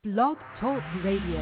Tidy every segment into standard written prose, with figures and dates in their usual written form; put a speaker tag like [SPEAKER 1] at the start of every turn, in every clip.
[SPEAKER 1] Blog Talk Radio.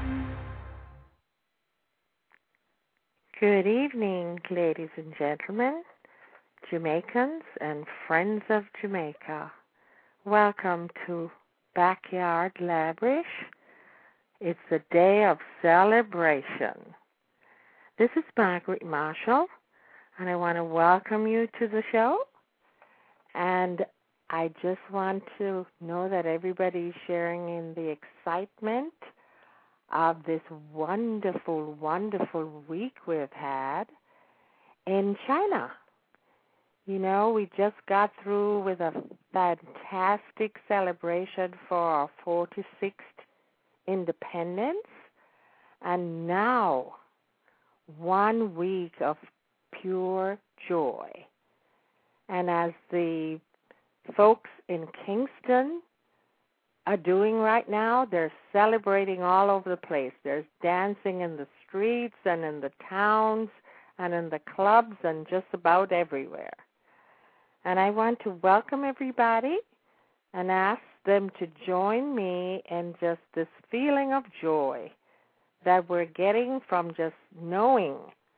[SPEAKER 2] Good evening, ladies and gentlemen, Jamaicans and friends of Jamaica. Welcome to Backyard Labrish. It's a day of celebration. This is Margaret Marshall, and I want to welcome you to the show. And I just want to know that everybody is sharing in the excitement of this wonderful, wonderful week we've had in China. You know, we just got through with a fantastic celebration for our 46th independence, and now 1 week of pure joy. And as the folks in Kingston are doing right now, they're celebrating all over the place. There's dancing in the streets and in the towns and in the clubs and just about everywhere. And I want to welcome everybody and ask them to join me in just this feeling of joy that we're getting from just knowing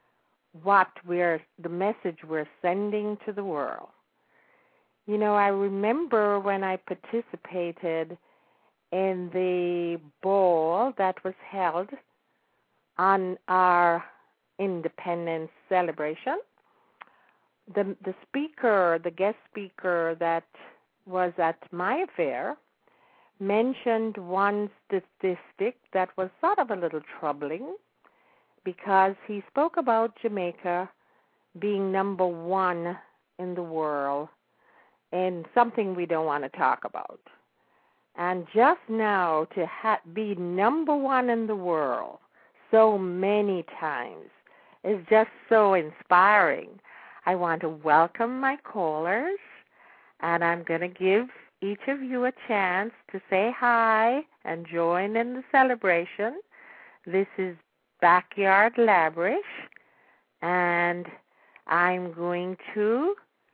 [SPEAKER 2] the message we're sending to the world. You know, I remember when I participated in the ball that was held on our independence celebration. The guest speaker that was at my affair mentioned one statistic that was sort of a little troubling, because he spoke about Jamaica being number one in the world in something we don't want to talk about. And just now to be number one in the world so many times is just so inspiring. I want to welcome my callers, and I'm going to give each of you a chance to say hi and join in the celebration. This is Backyard Labrish, and I'm going to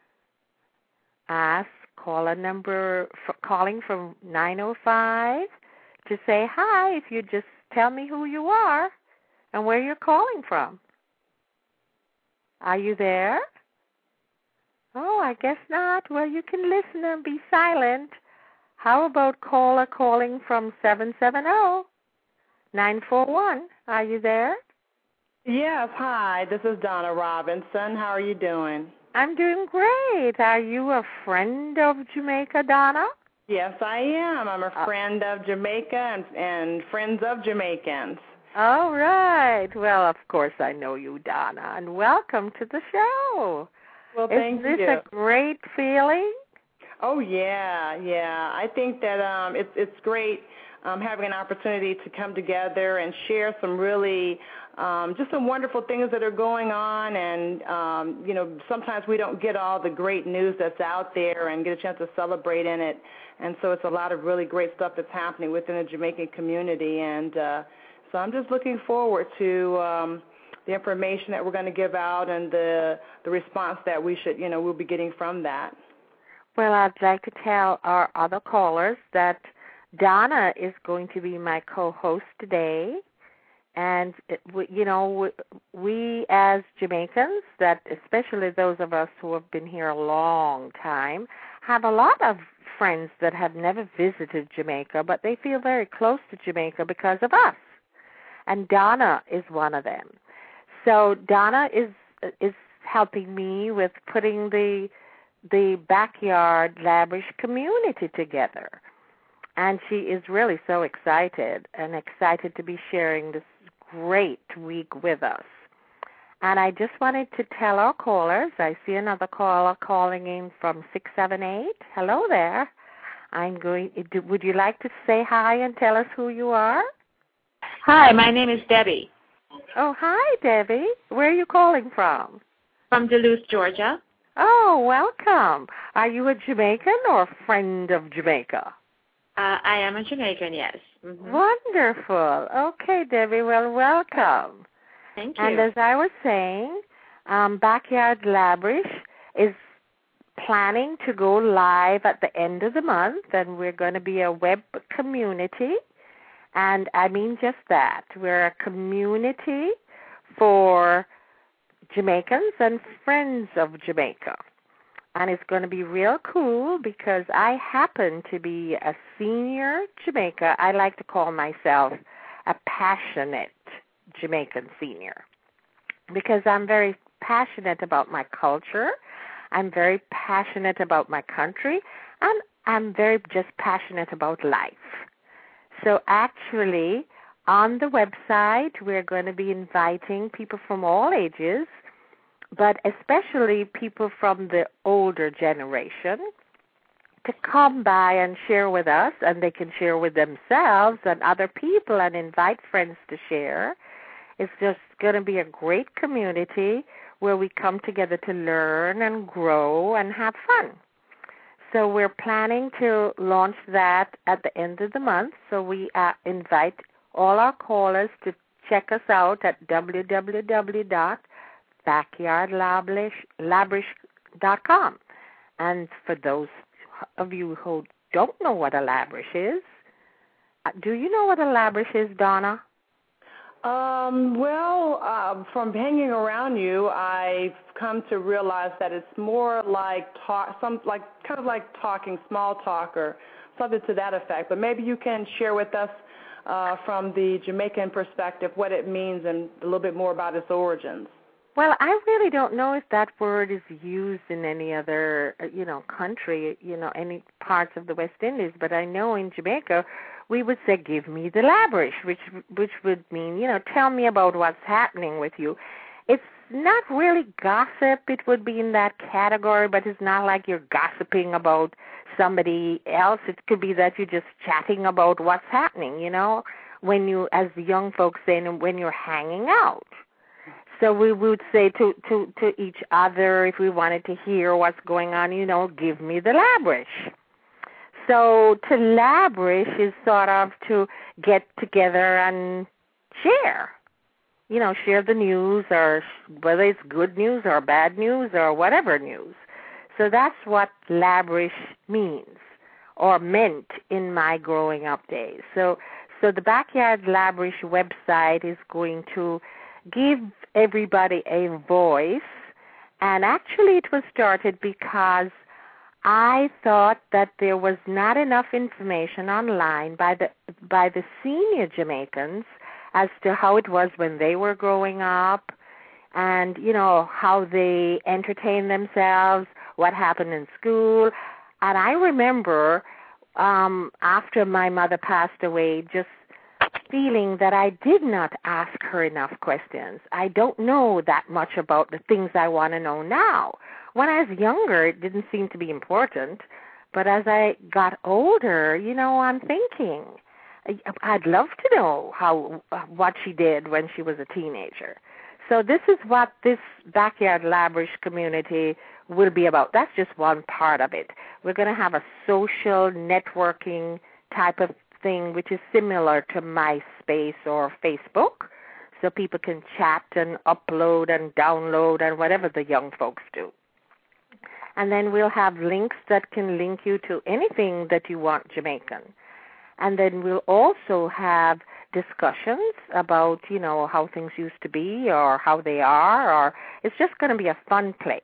[SPEAKER 2] ask calling from 905 to say hi. If you just tell me who you are and where you're calling from. Are you there? Oh, I guess not. Well, you can listen and be silent. How about caller calling from 770-941? Are you there?
[SPEAKER 3] Yes, hi. This is Donna Robinson. How are you doing?
[SPEAKER 2] I'm doing great. Are you a friend of Jamaica, Donna?
[SPEAKER 3] Yes, I am. I'm a friend of Jamaica and friends of Jamaicans.
[SPEAKER 2] All right. Well, of course I know you, Donna, and welcome to the show.
[SPEAKER 3] Well, thank you.
[SPEAKER 2] Is this a great feeling?
[SPEAKER 3] Oh, yeah. I think that it's great having an opportunity to come together and share some really just some wonderful things that are going on. And, you know, sometimes we don't get all the great news that's out there and get a chance to celebrate in it. And so it's a lot of really great stuff that's happening within the Jamaican community. And so I'm just looking forward to the information that we're going to give out and the response that we'll be getting from that.
[SPEAKER 2] Well, I'd like to tell our other callers that Donna is going to be my co-host today. And, we as Jamaicans, that especially those of us who have been here a long time, have a lot of friends that have never visited Jamaica, but they feel very close to Jamaica because of us. And Donna is one of them. So Donna is helping me with putting the Backyard Labrish community together. And she is really so excited to be sharing this great week with us. And I just wanted to tell our callers, I see another caller calling in from 678. Hello there. Would you like to say hi and tell us who you are?
[SPEAKER 4] Hi, my name is Debbie.
[SPEAKER 2] Oh, hi, Debbie. Where are you calling from?
[SPEAKER 4] From Duluth, Georgia.
[SPEAKER 2] Oh, welcome. Are you a Jamaican or a friend of Jamaica?
[SPEAKER 4] I am a Jamaican, yes. Mm-hmm.
[SPEAKER 2] Wonderful. Okay, Debbie, well, welcome.
[SPEAKER 4] Thank you.
[SPEAKER 2] And as I was saying, Backyard Labrish is planning to go live at the end of the month, and we're going to be a web community. And I mean just that. We're a community for Jamaicans and friends of Jamaica. And it's going to be real cool because I happen to be a senior Jamaica. I like to call myself a passionate Jamaican senior because I'm very passionate about my culture. I'm very passionate about my country. And I'm very just passionate about life. So actually, on the website, we're going to be inviting people from all ages, but especially people from the older generation, to come by and share with us, and they can share with themselves and other people and invite friends to share. It's just going to be a great community where we come together to learn and grow and have fun. So we're planning to launch that at the end of the month. So we invite all our callers to check us out at www.backyardlabrish.com. And for those of you who don't know what a labrish is, do you know what a labrish is, Donna?
[SPEAKER 3] From hanging around you, I've come to realize that it's more like kind of like talking, small talk or something to that effect. But maybe you can share with us from the Jamaican perspective what it means and a little bit more about its origins.
[SPEAKER 2] Well, I really don't know if that word is used in any other, country, any parts of the West Indies. But I know in Jamaica, we would say, give me the labrish, which would mean, tell me about what's happening with you. It's not really gossip. It would be in that category, but it's not like you're gossiping about somebody else. It could be that you're just chatting about what's happening, when you, as the young folks say, when you're hanging out. So we would say to each other, if we wanted to hear what's going on, give me the labrish. So to labrish is sort of to get together and share. Share the news, or whether it's good news or bad news or whatever news. So that's what labrish means or meant in my growing up days. So the Backyard Labrish website is going to give everybody a voice, and actually it was started because I thought that there was not enough information online by the senior Jamaicans as to how it was when they were growing up, and how they entertained themselves, what happened in school. And I remember after my mother passed away, just feeling that I did not ask her enough questions. I don't know that much about the things I want to know now. When I was younger, it didn't seem to be important, but as I got older, I'm thinking, I'd love to know what she did when she was a teenager. So this is what this Backyard Labrish community will be about. That's just one part of it. We're going to have a social networking type of thing, which is similar to MySpace or Facebook, so people can chat and upload and download and whatever the young folks do. And then we'll have links that can link you to anything that you want Jamaican. And then we'll also have discussions about, how things used to be or how they are, or it's just going to be a fun place.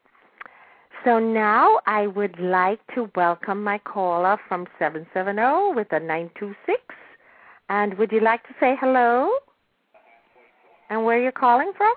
[SPEAKER 2] So now I would like to welcome my caller from 770 with a 926. And would you like to say hello? And where you're calling from?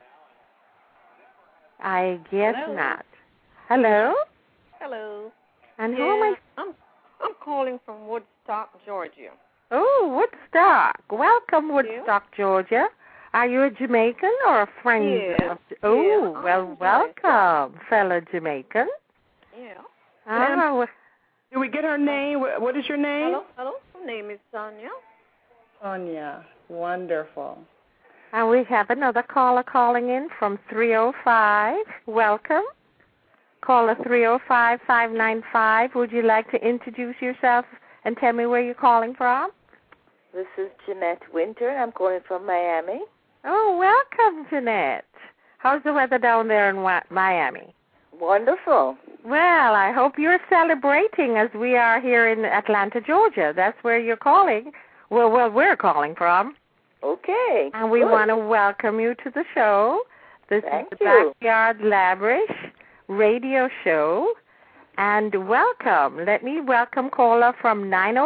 [SPEAKER 2] I guess
[SPEAKER 1] hello.
[SPEAKER 2] Not. Hello?
[SPEAKER 1] Hello.
[SPEAKER 2] And who am I?
[SPEAKER 1] I'm calling from Woodstock, Georgia.
[SPEAKER 2] Oh, Woodstock. Welcome, Woodstock, Georgia. Are you a Jamaican or a friend?
[SPEAKER 1] Yes.
[SPEAKER 2] Welcome, fellow Jamaican.
[SPEAKER 1] Yeah.
[SPEAKER 3] Do we get her name? What is your name?
[SPEAKER 1] Hello. My name is Sonia.
[SPEAKER 3] Sonia. Wonderful.
[SPEAKER 2] And we have another caller calling in from 305. Welcome. Caller 305-595. Would you like to introduce yourself and tell me where you're calling from?
[SPEAKER 5] This is Jeanette Winter, and I'm calling from Miami.
[SPEAKER 2] Oh, welcome, Jeanette. How's the weather down there in Miami?
[SPEAKER 5] Wonderful.
[SPEAKER 2] Well, I hope you're celebrating as we are here in Atlanta, Georgia. That's where you're calling. Well, where we're calling from.
[SPEAKER 5] Okay.
[SPEAKER 2] And we want to welcome you to the show. This is the Backyard Labrish radio show. And welcome. Let me welcome caller from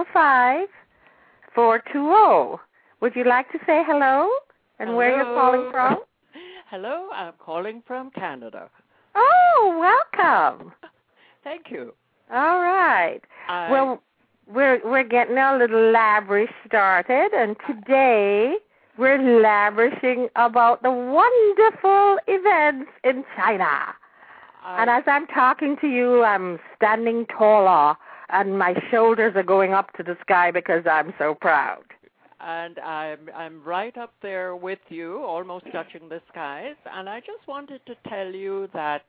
[SPEAKER 2] 905-420. Would you like to say hello and
[SPEAKER 6] hello.
[SPEAKER 2] Where you're calling from?
[SPEAKER 6] Hello, I'm calling from Canada.
[SPEAKER 2] Oh, welcome.
[SPEAKER 6] Thank you.
[SPEAKER 2] All right. Well, we're getting our little labrish started, and today we're labrishing about the wonderful events in China. And as I'm talking to you, I'm standing taller, and my shoulders are going up to the sky because I'm so proud.
[SPEAKER 6] And I'm right up there with you, almost touching the skies. And I just wanted to tell you that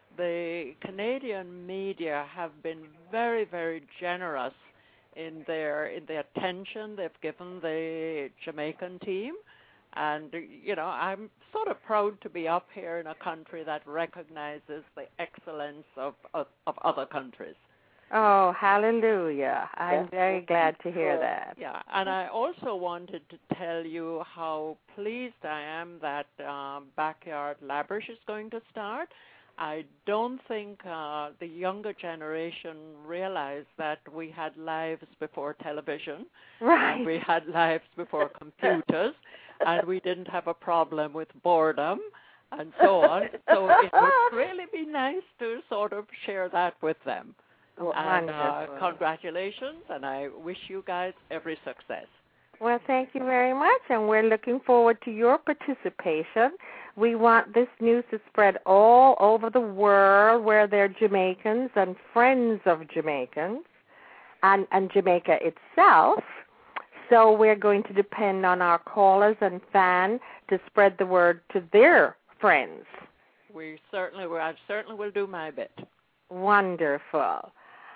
[SPEAKER 6] the Canadian media have been very, very generous in the attention they've given the Jamaican team. And, I'm sort of proud to be up here in a country that recognizes the excellence of other countries.
[SPEAKER 2] Oh, hallelujah. I'm very glad to hear that.
[SPEAKER 6] Yeah, and I also wanted to tell you how pleased I am that Backyard Labrish is going to start. I don't think the younger generation realized that we had lives before television.
[SPEAKER 2] Right.
[SPEAKER 6] And we had lives before computers, and we didn't have a problem with boredom and so on. So it would really be nice to sort of share that with them. And congratulations, and I wish you guys every success.
[SPEAKER 2] Well, thank you very much, and we're looking forward to your participation. We want this news to spread all over the world where there are Jamaicans and friends of Jamaicans and Jamaica itself. So we're going to depend on our callers and fans to spread the word to their friends.
[SPEAKER 6] I certainly will do my bit.
[SPEAKER 2] Wonderful.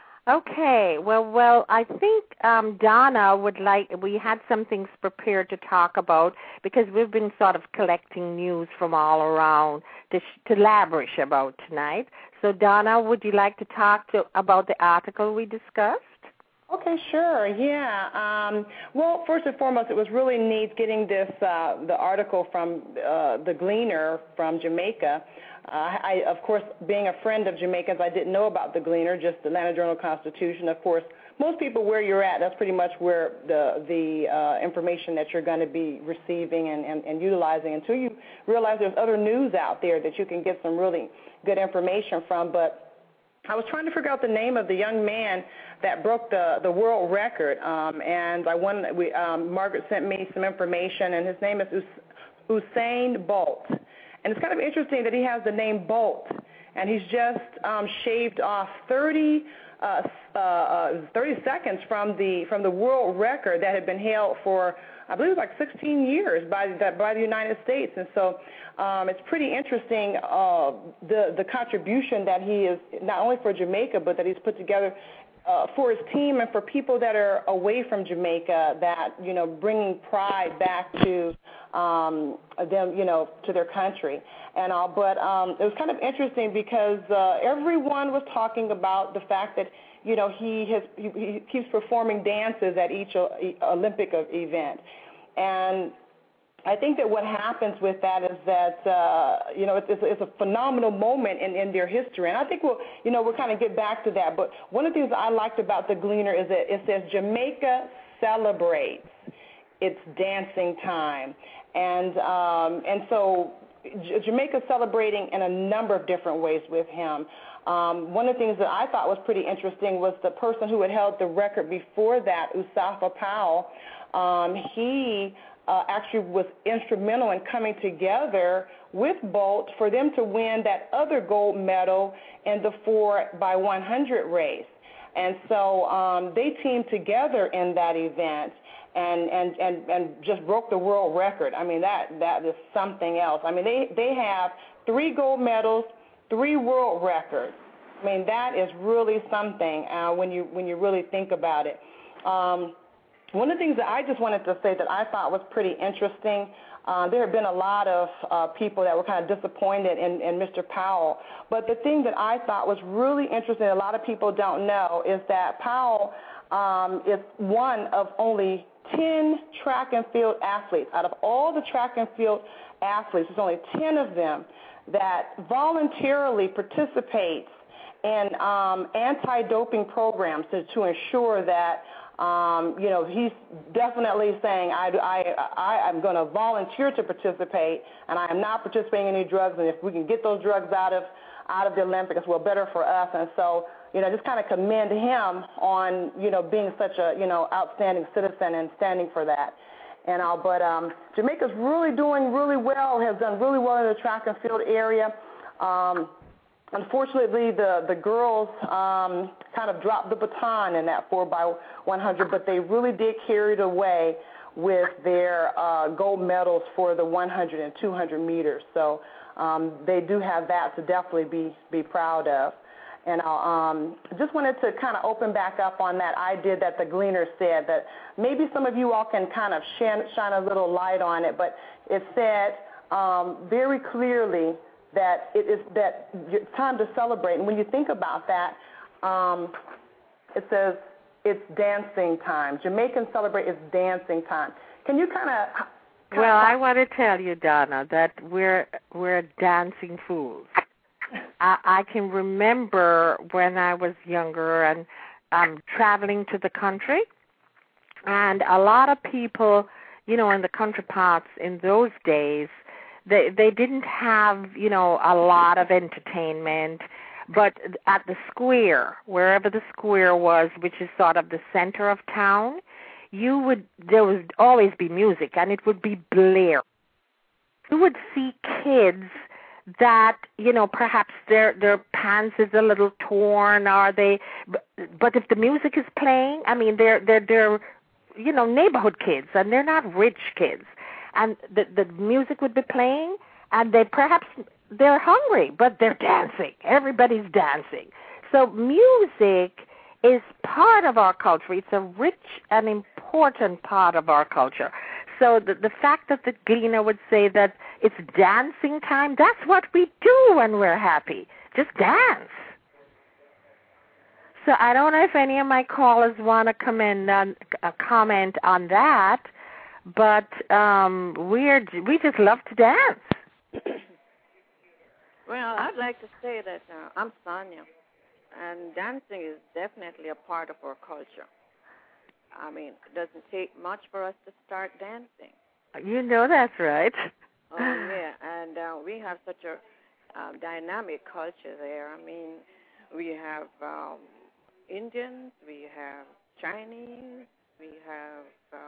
[SPEAKER 2] Okay, well, I think Donna we had some things prepared to talk about because we've been sort of collecting news from all around to labrish about tonight. So, Donna, would you like to talk about the article we discussed?
[SPEAKER 3] Okay, sure, yeah. Well, first and foremost, it was really neat getting the article from the Gleaner from Jamaica. I, of course, being a friend of Jamaicans, I didn't know about the Gleaner, just the Atlanta Journal-Constitution. Of course, most people where you're at, that's pretty much where the information that you're going to be receiving and utilizing until you realize there's other news out there that you can get some really good information from. But I was trying to figure out the name of the young man that broke the world record, and Margaret sent me some information, and his name is Usain Bolt. And it's kind of interesting that he has the name Bolt, and he's just shaved off 30 seconds from the world record that had been held for, I believe, like 16 years by the United States. And so it's pretty interesting the contribution that he is, not only for Jamaica, but that he's put together for his team and for people that are away from Jamaica, that, bringing pride back to them, to their country and all. But it was kind of interesting because everyone was talking about the fact that, he keeps performing dances at each Olympic event. And I think that what happens with that is that, it's a phenomenal moment in their history. And I think we'll kind of get back to that. But one of the things I liked about the Gleaner is that it says Jamaica celebrates its dancing time. And so Jamaica's celebrating in a number of different ways with him. One of the things that I thought was pretty interesting was the person who had held the record before that, Usafa Powell. He actually was instrumental in coming together with Bolt for them to win that other gold medal in the 4x100 race. And so they teamed together in that event and just broke the world record. I mean, that is something else. I mean, they have 3 gold medals, 3 world records. I mean, that is really something when you really think about it. One of the things that I just wanted to say that I thought was pretty interesting, there have been a lot of people that were kind of disappointed in Mr. Powell. But the thing that I thought was really interesting, a lot of people don't know, is that Powell is one of only 10 track and field athletes. Out of all the track and field athletes, there's only 10 of them that voluntarily participate in anti-doping programs to ensure that, he's definitely saying, I'm going to volunteer to participate, and I am not participating in any drugs, and if we can get those drugs out of the Olympics, well, better for us. And so, just kind of commend him on, being such a, outstanding citizen and standing for that. But Jamaica's really doing really well, has done really well in the track and field area. Unfortunately, the girls kind of dropped the baton in that 4x100, but they really did carry it away with their gold medals for the 100 and 200 meters. So they do have that to definitely be proud of. And I just wanted to kind of open back up on that idea that the Gleaner said, that maybe some of you all can kind of shine a little light on it, but it said very clearly that it's time to celebrate. And when you think about that, it says it's dancing time. Jamaicans celebrate it's dancing time. Can you kind of...
[SPEAKER 2] Well, I want to tell you, Donna, that we're dancing fools. I can remember when I was younger and traveling to the country, and a lot of people, in the country parts in those days, they didn't have, a lot of entertainment, but at the square, wherever the square was, which is sort of the center of town, there would always be music, and it would be blare. You would see kids that, perhaps their pants is a little torn, but if the music is playing, I mean, they're neighborhood kids, and they're not rich kids. And the music would be playing, and they're hungry, but they're dancing. Everybody's dancing. So music is part of our culture. It's a rich and important part of our culture. So the fact that the Gleaner would say that it's dancing time, that's what we do when we're happy. Just dance. So I don't know if any of my callers want to comment on that, but we just love to dance.
[SPEAKER 1] Well, I'd like to say that I'm Sonia, and dancing is definitely a part of our culture. I mean, it doesn't take much for us to start dancing.
[SPEAKER 2] That's right.
[SPEAKER 1] Oh, yeah, and we have such a dynamic culture there. I mean, we have Indians, we have Chinese, we have,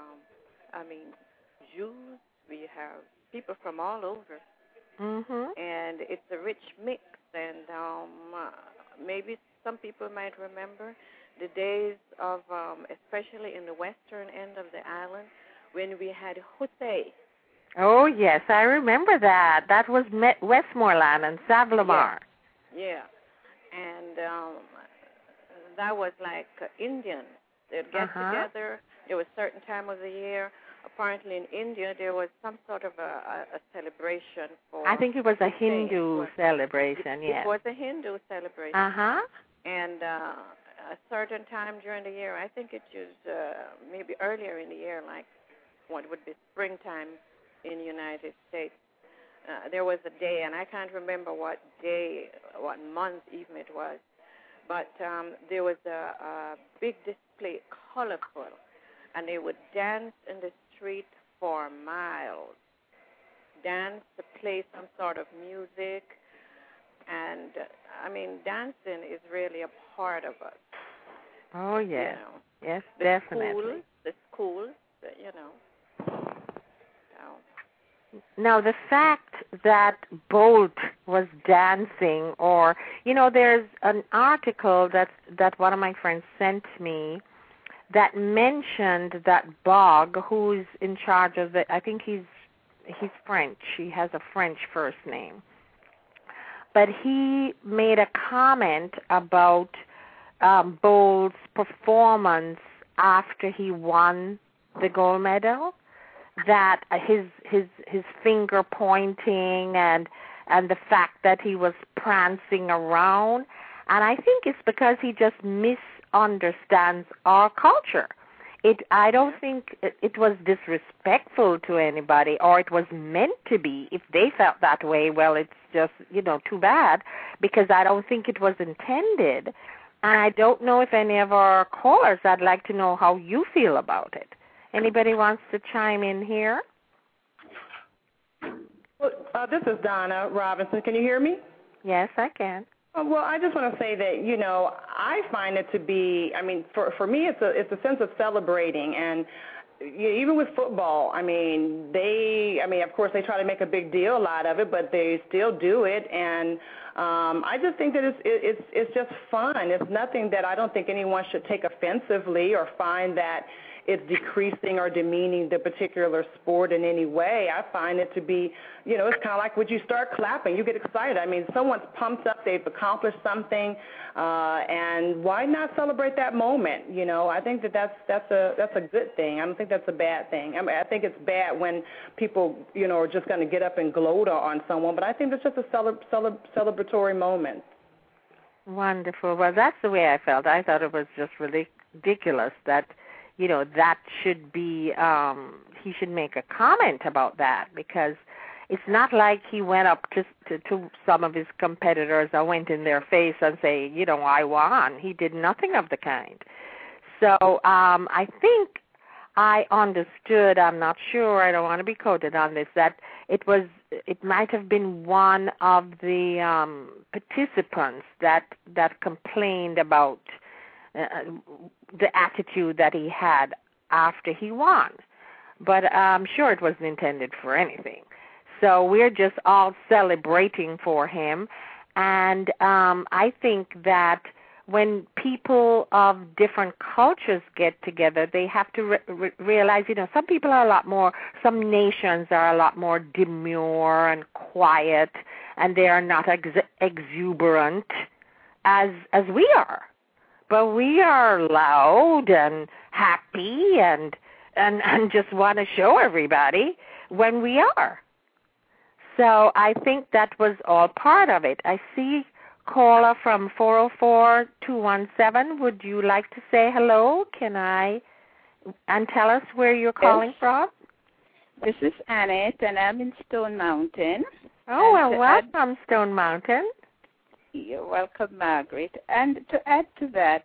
[SPEAKER 1] Jews, we have people from all over.
[SPEAKER 2] Mm-hmm.
[SPEAKER 1] And it's a rich mix, and maybe some people might remember the days of, especially in the western end of the island, when we had Husay.
[SPEAKER 2] Oh, yes, I remember that. That was Westmoreland and Savlamar.
[SPEAKER 1] Yeah. And that was like Indians. They'd get together. There was a certain time of the year. Apparently in India there was some sort of a celebration for...
[SPEAKER 2] I think it was a Hindu celebration, yes.
[SPEAKER 1] It was a Hindu celebration.
[SPEAKER 2] Uh-huh.
[SPEAKER 1] And a certain time during the year, I think it was maybe earlier in the year, like what would be springtime in the United States, there was a day, and I can't remember what day, what month even it was, but there was a big display, colorful, and they would dance in the street for miles, dance to play some sort of music, and, dancing is really a part of us.
[SPEAKER 2] Oh, yes. Yes, definitely.
[SPEAKER 1] The schools,
[SPEAKER 2] Now, the fact that Bolt was dancing, or, there's an article that one of my friends sent me that mentioned that Bog, who's in charge of I think he's French. He has a French first name. But he made a comment about Bolt's performance after he won the gold medal, that his finger pointing and the fact that he was prancing around, and I think it's because he just misunderstands our culture. I don't think it was disrespectful to anybody, or it was meant to be. If they felt that way, well, it's just, too bad, because I don't think it was intended. And I don't know if any of our callers, I'd like to know how you feel about it. Anybody wants to chime in here?
[SPEAKER 3] Well, this is Donna Robinson. Can you hear me?
[SPEAKER 2] Yes, I can.
[SPEAKER 3] Well, I just want to say that, I find it to be, for me, it's a sense of celebrating. And even with football, of course, they try to make a big deal out of it, but they still do it. And I just think that it's just fun. It's nothing that I don't think anyone should take offensively or find that it's decreasing or demeaning the particular sport in any way. I find it to be, it's kind of like when you start clapping, you get excited. Someone's pumped up, they've accomplished something, and why not celebrate that moment? I think that's a good thing. I don't think that's a bad thing. I think it's bad when people, are just going to get up and gloat on someone, but I think it's just a celebratory moment.
[SPEAKER 2] Wonderful. Well, that's the way I felt. I thought it was just ridiculous that that should be, he should make a comment about that, because it's not like he went up to some of his competitors or went in their face and say, I won. He did nothing of the kind. So I think I understood, I'm not sure, I don't want to be quoted on this, that it might have been one of the participants that complained about the attitude that he had after he won. But I'm sure it wasn't intended for anything. So we're just all celebrating for him. And I think that when people of different cultures get together, they have to realize, some people are some nations are a lot more demure and quiet, and they are not exuberant as we are. But we are loud and happy and just want to show everybody when we are. So I think that was all part of it. I see caller from 404-217. Would you like to say hello? And tell us where you're calling from?
[SPEAKER 7] This is Annette, and I'm in Stone Mountain.
[SPEAKER 2] Oh, well, welcome, Stone Mountain.
[SPEAKER 7] You're welcome, Margaret. And to add to that,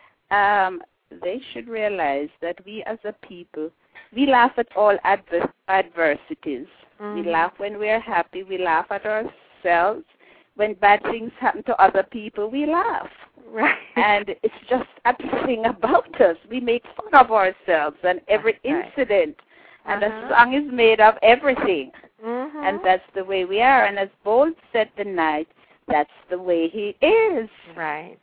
[SPEAKER 7] they should realize that we as a people, we laugh at all adversities. We laugh when we're happy. We laugh at ourselves. When bad things happen to other people, we laugh.
[SPEAKER 2] Right.
[SPEAKER 7] And it's just a thing about us. We make fun of ourselves and every incident. And the song is made of everything. And that's the way we are. And as Bolt said tonight, that's the way he is.
[SPEAKER 2] Right.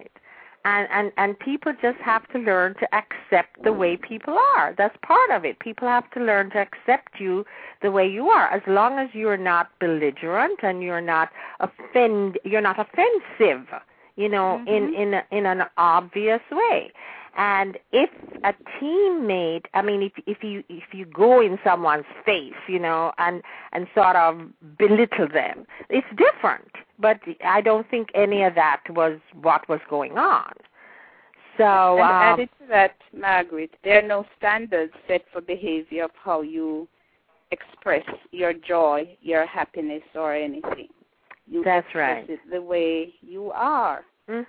[SPEAKER 2] And people just have to learn to accept the way people are. That's part of it. People have to learn to accept you the way you are, as long as you're not belligerent and you're not offensive, in an obvious way. And if a teammate, if you go in someone's face, and sort of belittle them, it's different. But I don't think any of that was what was going on. So,
[SPEAKER 7] and added to that, Margaret, there are no standards set for behavior of how you express your joy, your happiness, or anything. You
[SPEAKER 2] that's
[SPEAKER 7] express
[SPEAKER 2] right.
[SPEAKER 7] it the way you are.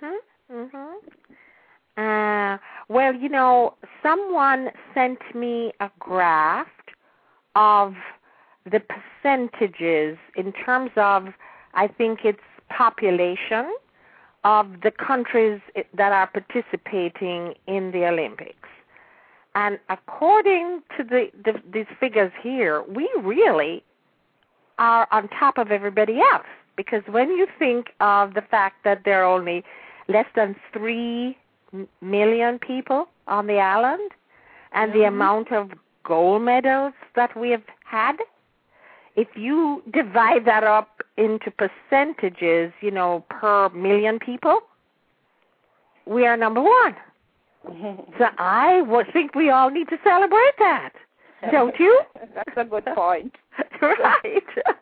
[SPEAKER 2] Well, someone sent me a graph of the percentages in terms of, I think it's population of the countries that are participating in the Olympics. And according to these figures here, we really are on top of everybody else. Because when you think of the fact that there are only less than 3 million people on the island, and the amount of gold medals that we have had, if you divide that up into percentages, per million people, we are number one. So I think we all need to celebrate that, don't you?
[SPEAKER 7] That's a good point.
[SPEAKER 2] Right.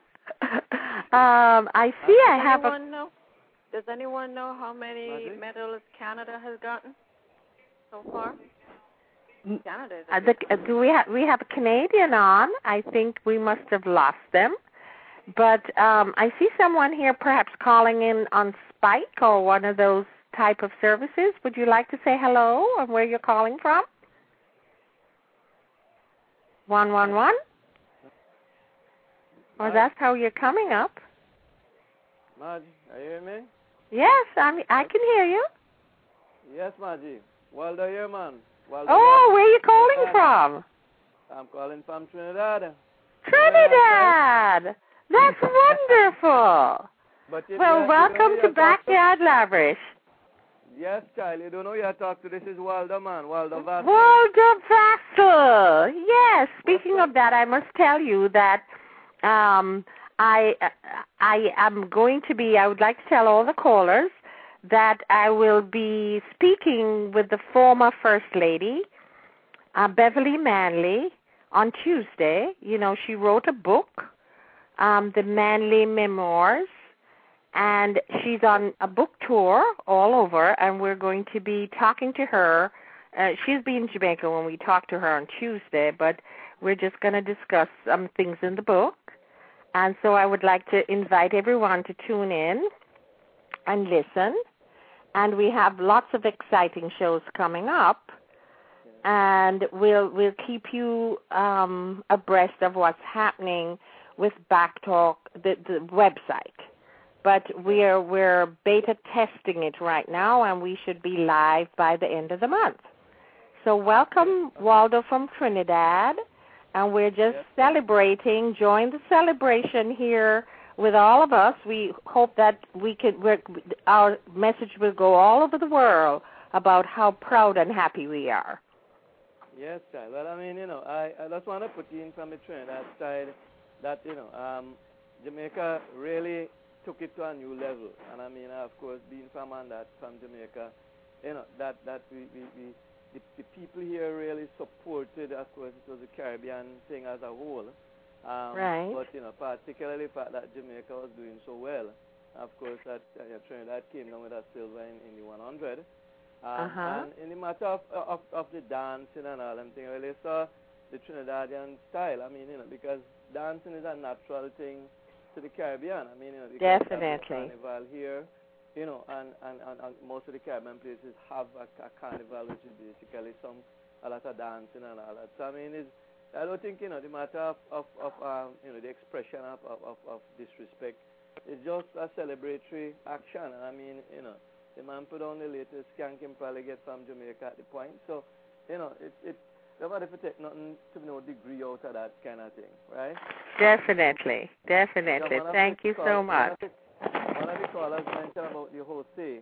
[SPEAKER 2] I see.
[SPEAKER 1] Does anyone know how many medals Canada has gotten so far? Canada.
[SPEAKER 2] Do we have a Canadian on? I think we must have lost them. But I see someone here perhaps calling in on Spike or one of those type of services. Would you like to say hello and where you're calling from? 111? Or that's how you're coming up.
[SPEAKER 8] Margie, are you hearing me?
[SPEAKER 2] Yes, I can hear you.
[SPEAKER 8] Yes, Margie. Waldo here, man. Waldo
[SPEAKER 2] where are you calling from?
[SPEAKER 8] I'm calling from Trinidad.
[SPEAKER 2] Trinidad! That's wonderful. Well, welcome to Backyard Labrish.
[SPEAKER 8] Yes, child. You don't know you talk to. This is Waldo, man. Waldo Vassell.
[SPEAKER 2] Waldo Vassell. Yes. Speaking of that, I must tell you that I am going to be. I would like to tell all the callers that I will be speaking with the former First Lady, Beverly Manley, on Tuesday. You know, she wrote a book, The Manley Memoirs, and she's on a book tour all over, and we're going to be talking to her. She'll be in Jamaica when we talk to her on Tuesday, but we're just going to discuss some things in the book. And so I would like to invite everyone to tune in and listen. And we have lots of exciting shows coming up, and we'll keep you abreast of what's happening with Backtalk, the website. But we're beta testing it right now, and we should be live by the end of the month. So welcome, Waldo from Trinidad, and we're just celebrating. Join the celebration here with all of us. We hope that our message will go all over the world about how proud and happy we are.
[SPEAKER 8] Yes, child. Well, I mean, I just want to put you in from the Trinidad side that, Jamaica really took it to a new level. And I mean, of course, being from Jamaica, that the people here really supported. Of course, it was a Caribbean thing as a whole.
[SPEAKER 2] Right.
[SPEAKER 8] But, particularly the fact that Jamaica was doing so well. Of course, that Trinidad came down with a silver in the 100. And in the matter of the dancing and all them things, really saw the Trinidadian style. I mean, because dancing is a natural thing to the Caribbean. I mean,
[SPEAKER 2] definitely.
[SPEAKER 8] Carnival here, and most of the Caribbean places have a carnival, which is basically a lot of dancing and all that. So I mean, I don't think the matter of the expression of disrespect is just a celebratory action. And I mean, the man put on the latest skank and probably get from Jamaica at the point. So nobody to take nothing to no degree out of that kind of thing, right?
[SPEAKER 2] Definitely. Thank you so much.
[SPEAKER 8] One of the callers mentioned about the Jose,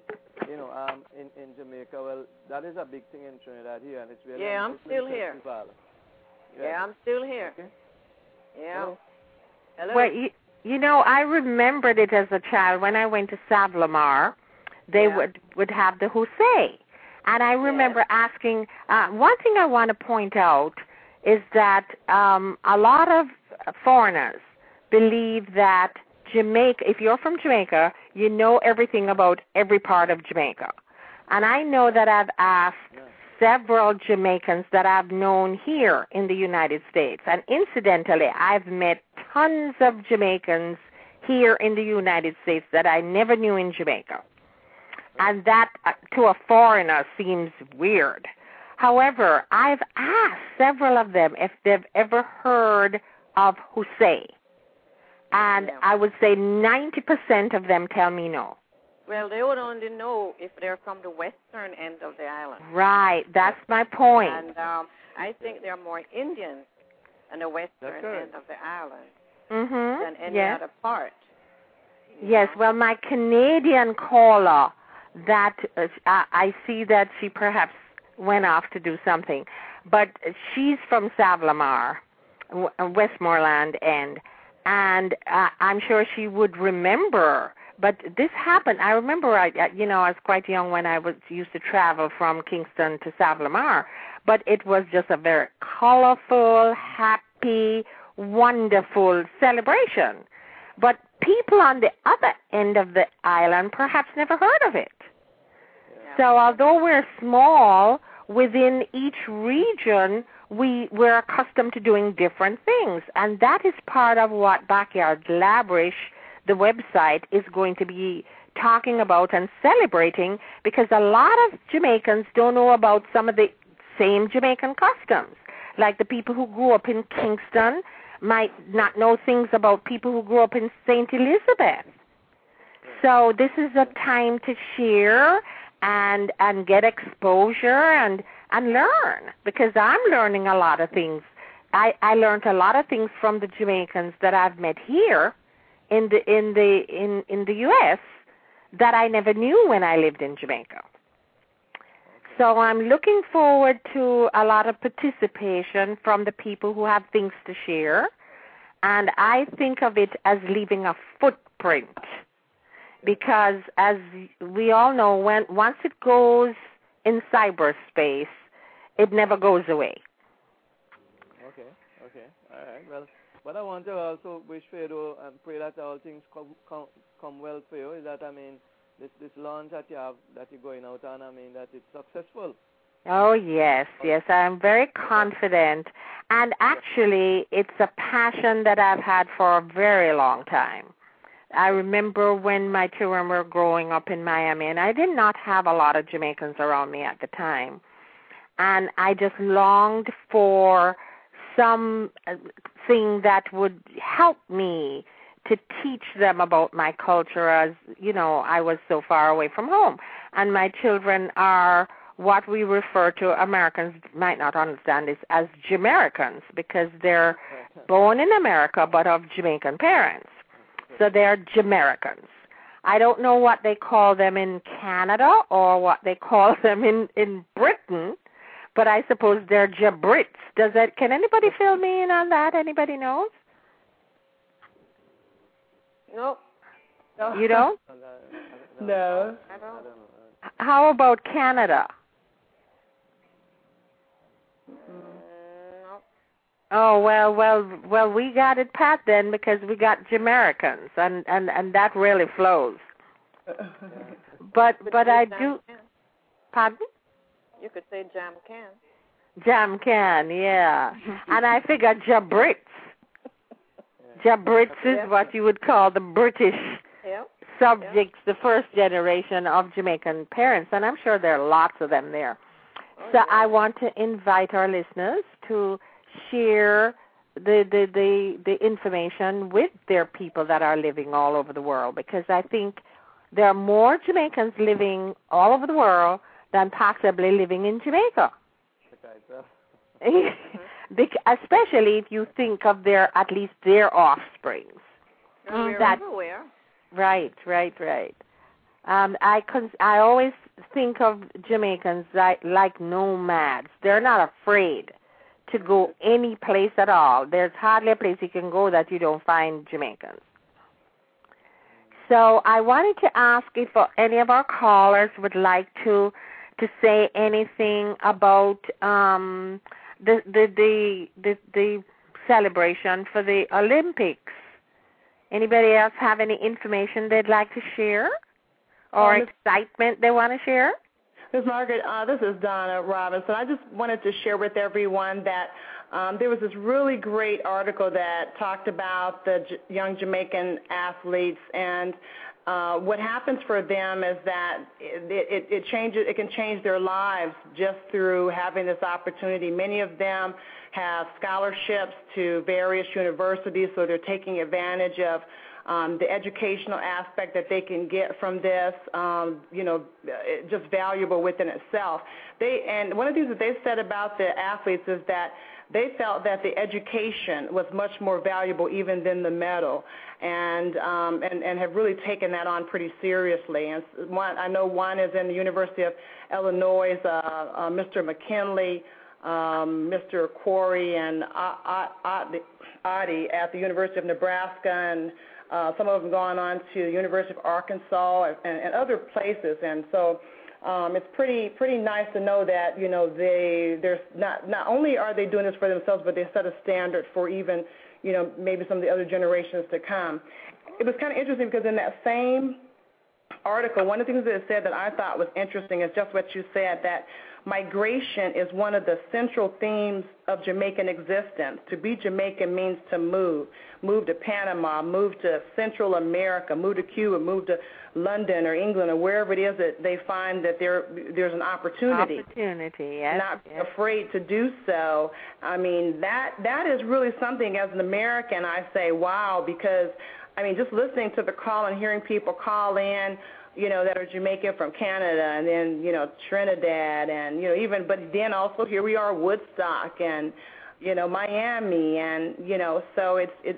[SPEAKER 8] in Jamaica. Well, that is a big thing in Trinidad here, and it's really
[SPEAKER 1] I'm still here. Yeah, I'm still here.
[SPEAKER 8] Okay.
[SPEAKER 1] Yeah. Hello.
[SPEAKER 2] Well, I remembered it as a child when I went to Savlamar. They would have the Jose. And I remember asking, one thing I want to point out is that a lot of foreigners believe that Jamaica, if you're from Jamaica, you know everything about every part of Jamaica. And I know that I've asked several Jamaicans that I've known here in the United States. And incidentally, I've met tons of Jamaicans here in the United States that I never knew in Jamaica. And that, to a foreigner, seems weird. However, I've asked several of them if they've ever heard of Jose. And I would say 90% of them tell me no.
[SPEAKER 1] Well, they would only know if they're from the western end of the island.
[SPEAKER 2] Right, that's my point.
[SPEAKER 1] And I think there are more Indians in the western end of the island than any other part.
[SPEAKER 2] Yes, well, my Canadian caller, that I see that she perhaps went off to do something, but she's from Savlamar, Westmoreland end, and I'm sure she would remember. But this happened. I remember, I was quite young when I used to travel from Kingston to Savlamar, but it was just a very colorful, happy, wonderful celebration. But people on the other end of the island perhaps never heard of it. So although we're small, within each region, we're accustomed to doing different things. And that is part of what Backyard Labrish, the website, is going to be talking about and celebrating, because a lot of Jamaicans don't know about some of the same Jamaican customs. Like the people who grew up in Kingston might not know things about people who grew up in St. Elizabeth. So this is a time to share and get exposure and learn, because I'm learning a lot of things. I learned a lot of things from the Jamaicans that I've met here in the U.S. that I never knew when I lived in Jamaica. So I'm looking forward to a lot of participation from the people who have things to share, and I think of it as leaving a footprint, because as we all know, once it goes in cyberspace, it never goes away.
[SPEAKER 8] Okay, all right. Well, what I want to also wish for you, though, and pray that all things come well for you, is that, I mean, this launch that you're going out on, I mean, that it's successful.
[SPEAKER 2] Oh, yes, I'm very confident. And actually, it's a passion that I've had for a very long time. I remember when my children were growing up in Miami, and I did not have a lot of Jamaicans around me at the time. And I just longed for something that would help me to teach them about my culture, as, you know, I was so far away from home. And my children are what we refer to, Americans might not understand this, as Jamericans, because they're born in America but of Jamaican parents. So they're Jamericans. I don't know what they call them in Canada or what they call them in Britain, but I suppose they're Jabrits. Can anybody fill me in on that? Anybody knows?
[SPEAKER 1] Nope.
[SPEAKER 2] You don't?
[SPEAKER 3] No.
[SPEAKER 1] I don't.
[SPEAKER 2] How about Canada?
[SPEAKER 1] Nope.
[SPEAKER 2] Oh, well, we got it pat then, because we got Jamericans, and that really flows. But I do. Pardon?
[SPEAKER 1] You could say Jam Can.
[SPEAKER 2] Jam Can, yeah. And I figure Jabrits. Jabrits is what you would call the British subjects, the first generation of Jamaican parents, and I'm sure there are lots of them there. So I want to invite our listeners to share the information with their people that are living all over the world, because I think there are more Jamaicans living all over the world than possibly living in Jamaica. Especially if you think of at least their offsprings.
[SPEAKER 1] We're everywhere.
[SPEAKER 2] Right. I always think of Jamaicans like nomads. They're not afraid to go any place at all. There's hardly a place you can go that you don't find Jamaicans. So I wanted to ask if any of our callers would like to say anything about the celebration for the Olympics. Anybody else have any information they'd like to share or excitement they want to share?
[SPEAKER 3] Ms. Margaret, this is Donna Robinson. I just wanted to share with everyone that there was this really great article that talked about the young Jamaican athletes, and what happens for them is that it can change their lives just through having this opportunity. Many of them have scholarships to various universities, so they're taking advantage of the educational aspect that they can get from this, just valuable within itself. And one of the things that they said about the athletes is that they felt that the education was much more valuable even than the medal, and have really taken that on pretty seriously. And I know one is in the University of Illinois, Mr. McKinley, Mr. Quarry, and Adi at the University of Nebraska, and some of them gone on to the University of Arkansas and other places. And so it's pretty nice to know that, there's not only are they doing this for themselves, but they set a standard for even, maybe some of the other generations to come. It was kind of interesting because in that same article, one of the things that it said that I thought was interesting is just what you said, that migration is one of the central themes of Jamaican existence. To be Jamaican means to move to Panama, move to Central America, move to Cuba, move to London or England or wherever it is that they find that there's an opportunity.
[SPEAKER 2] Yes.
[SPEAKER 3] Not be afraid to do so. I mean, that is really something as an American I say, wow, because, I mean, just listening to the call and hearing people call in, that are Jamaican from Canada and then, Trinidad and, even, but then also here we are, Woodstock and, Miami and, so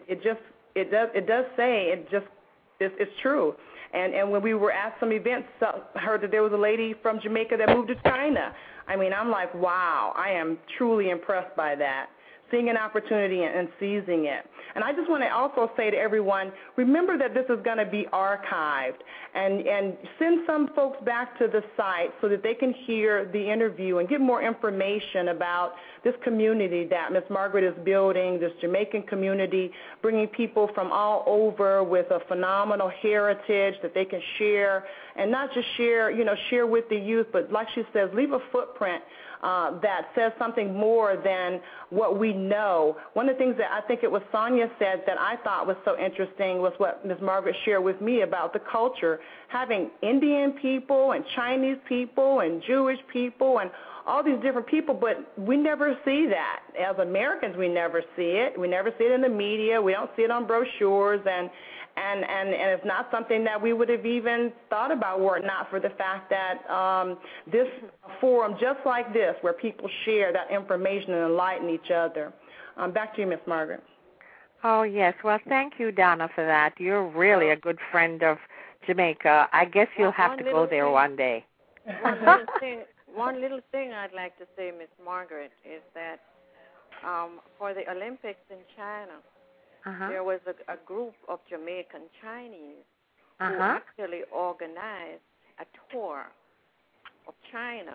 [SPEAKER 3] it's true. And when we were at some events, I heard that there was a lady from Jamaica that moved to China. I mean, I'm like, wow, I am truly impressed by that. Seeing an opportunity and seizing it. And I just want to also say to everyone, remember that this is going to be archived and send some folks back to the site so that they can hear the interview and get more information about this community that Ms. Margaret is building, this Jamaican community, bringing people from all over with a phenomenal heritage that they can share and not just share with the youth, but like she says, leave a footprint that says something more than what we know. One of the things that I think it was Sonia said that I thought was so interesting was what Ms. Margaret shared with me about the culture, having Indian people and Chinese people and Jewish people and all these different people, but we never see that. As Americans, we never see it. We never see it in the media. We don't see it on brochures, and it's not something that we would have even thought about were it not for the fact that this forum, just like this, where people share that information and enlighten each other. Back to you, Ms. Margaret.
[SPEAKER 2] Oh, yes. Well, thank you, Donna, for that. You're really a good friend of Jamaica. I guess you'll have to go there one day.
[SPEAKER 1] One little thing I'd like to say, Ms. Margaret, is that for the Olympics in China, there was a group of Jamaican Chinese who actually organized a tour of China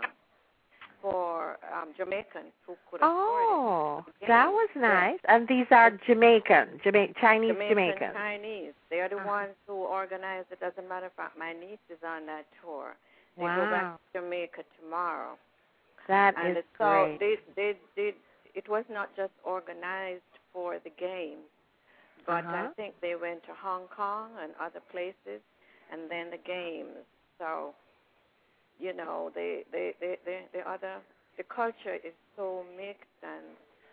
[SPEAKER 1] for Jamaicans who could afford it.
[SPEAKER 2] That was nice. And these are Chinese Jamaicans.
[SPEAKER 1] Chinese. They are the ones who organized it. As a matter of fact, my niece is on that tour. They go back to Jamaica tomorrow.
[SPEAKER 2] That is
[SPEAKER 1] so
[SPEAKER 2] great.
[SPEAKER 1] it was not just organized for the games, but I think they went to Hong Kong and other places, and then the games. So, the culture is so mixed and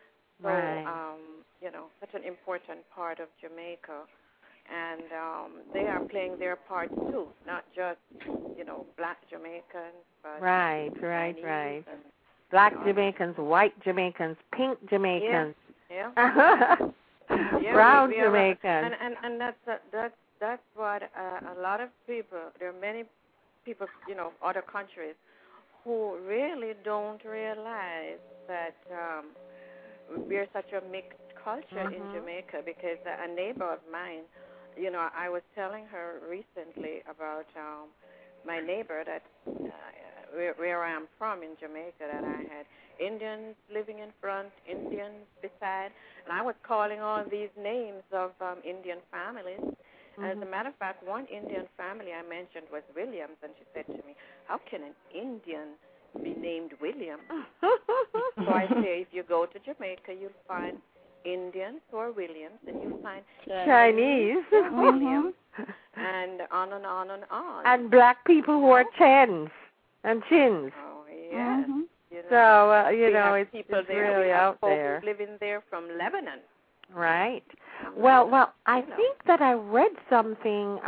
[SPEAKER 1] so, such an important part of Jamaica. And they are playing their part too, not just, black Jamaicans, but
[SPEAKER 2] right. Black Jamaicans, white Jamaicans, pink Jamaicans.
[SPEAKER 1] Yeah.
[SPEAKER 2] Brown Jamaicans.
[SPEAKER 1] And that's what a lot of people. There are many people, other countries, who really don't realize that we're such a mixed culture in Jamaica. Because a neighbor of mine, I was telling her recently about my neighbor that where I am from in Jamaica, that I had Indians living in front, Indians beside, and I was calling all these names of Indian families. As a matter of fact, one Indian family I mentioned was Williams, and she said to me, how can an Indian be named William? So I say, if you go to Jamaica, you'll find Indians who are Williams, and you'll find
[SPEAKER 2] Chinese
[SPEAKER 1] Williams, and on and on and on.
[SPEAKER 2] And black people who are Chens and Chins.
[SPEAKER 1] Oh, yes.
[SPEAKER 2] So, it's
[SPEAKER 1] people
[SPEAKER 2] it's
[SPEAKER 1] there.
[SPEAKER 2] really out there.
[SPEAKER 1] Living there from Lebanon.
[SPEAKER 2] Right. Well, I think that I read something